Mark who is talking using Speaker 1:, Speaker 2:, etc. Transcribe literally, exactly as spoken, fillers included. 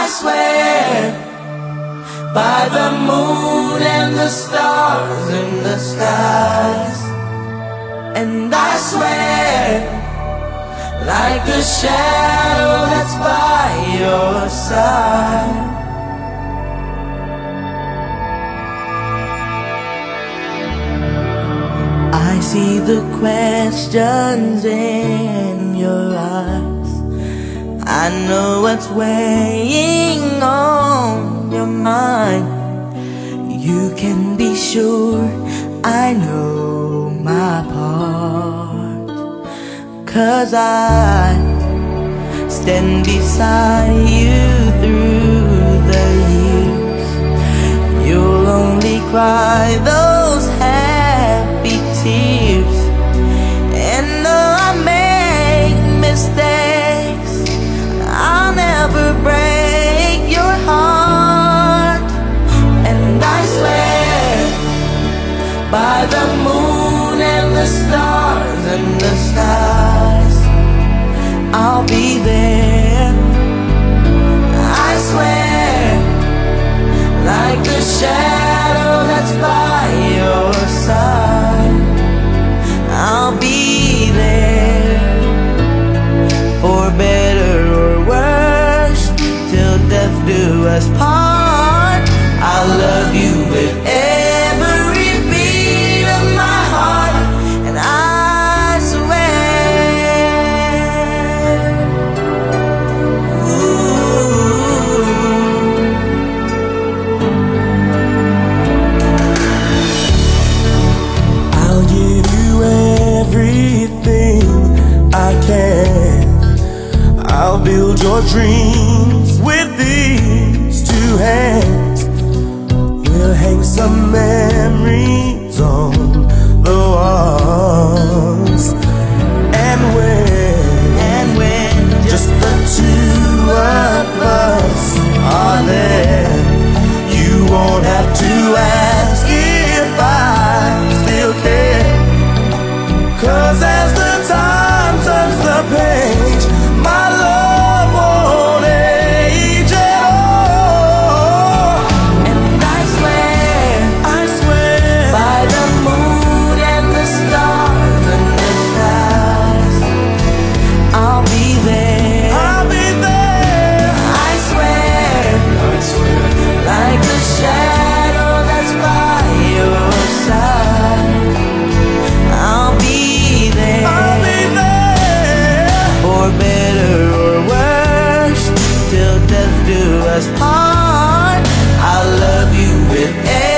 Speaker 1: swear by the moon and the stars in the skies. And I swear like a shadow that's by your side. I see the questions in your eyes. I know what's weighing on your mind. You can be sure I know my part, 'cause I stand beside you through the years. You'll only cry those happy tears. And though I make mistakes, I'll never break your heart. And I swear by the moon and the stars and the skies, I'll be there. I swear like a shadow that's by your side, I'll be there. For better or worse, till death do us part. I'll love you with every beat of my heart. And I swear, ooh,
Speaker 2: I'll give you everything I can. I'll build your dreams with these two hands. We'll hang some memories on the walls. And when,
Speaker 1: and when
Speaker 2: just the two of us are there, you won't have to ask if I still care. 'Cause as the time turns the page, my love won't age at all.
Speaker 1: And I swear,
Speaker 2: I swear
Speaker 1: by the moon and the stars and the skies, I'll be there.
Speaker 2: I'll be there.
Speaker 1: I swear,
Speaker 2: I swear
Speaker 1: like a shadow that's by your side, I'll be there.
Speaker 2: I'll be there.
Speaker 1: For better or worse, till death do us part. I'll love you with